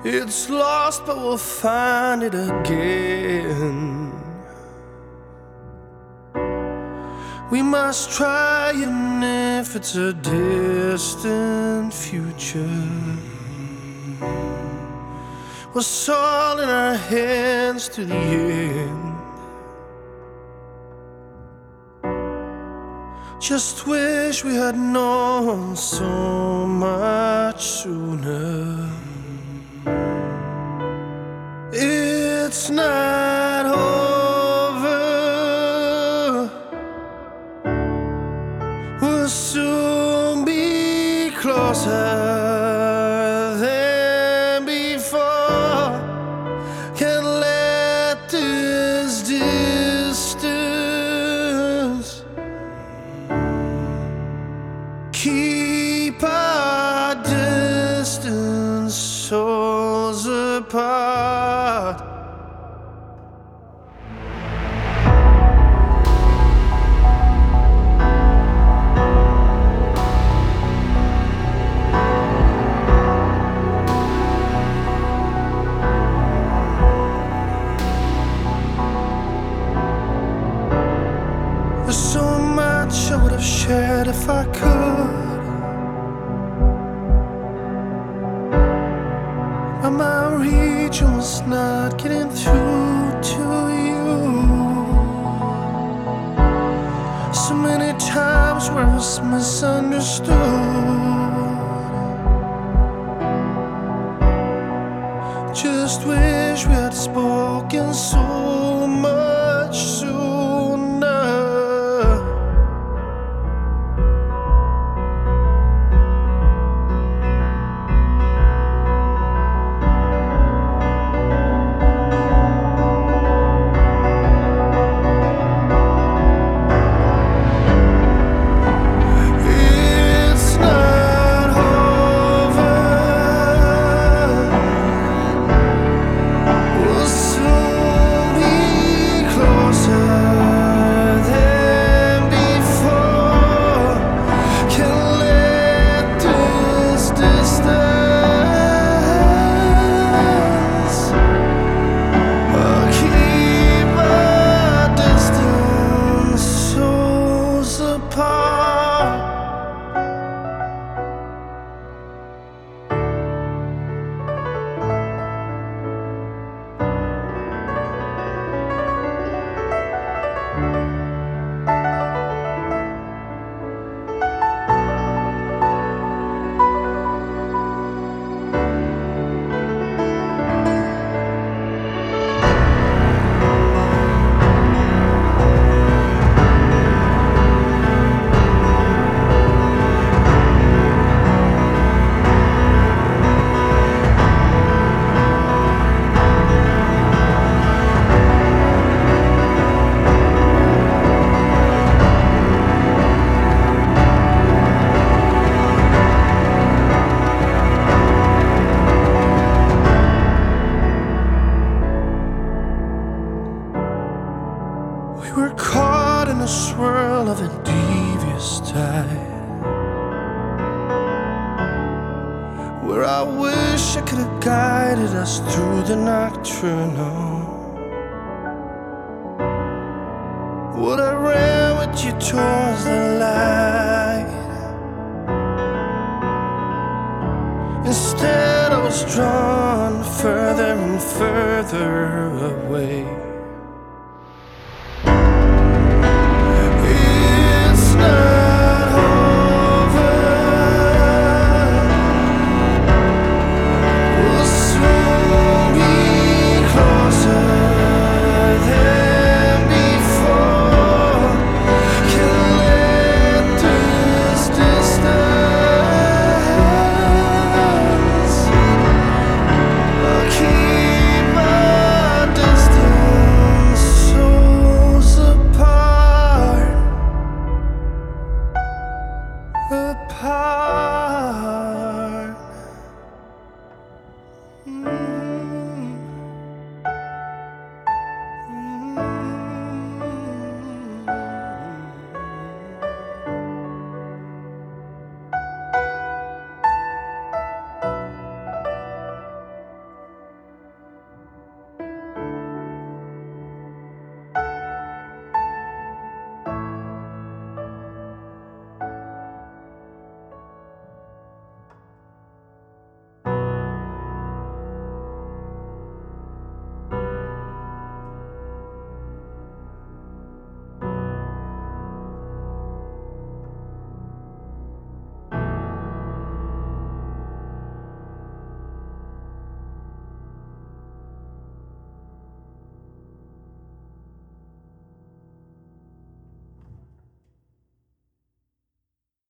It's lost, but we'll find it again. We must try, even if it's a distant future. What's all in our hands to the end? Just wish we had known so much sooner. It's not over. We'll soon be closer than before. Can't let this distance keep our distant souls apart. There's so much I would have shared if I could, but my region was not getting through to you. So many times where I was misunderstood. Just wish we had spoken so much sooner. We're caught in a swirl of a devious tide, where I wish I could have guided us through the nocturnal. Would I ran with you towards the light? Instead I was drawn further and further away.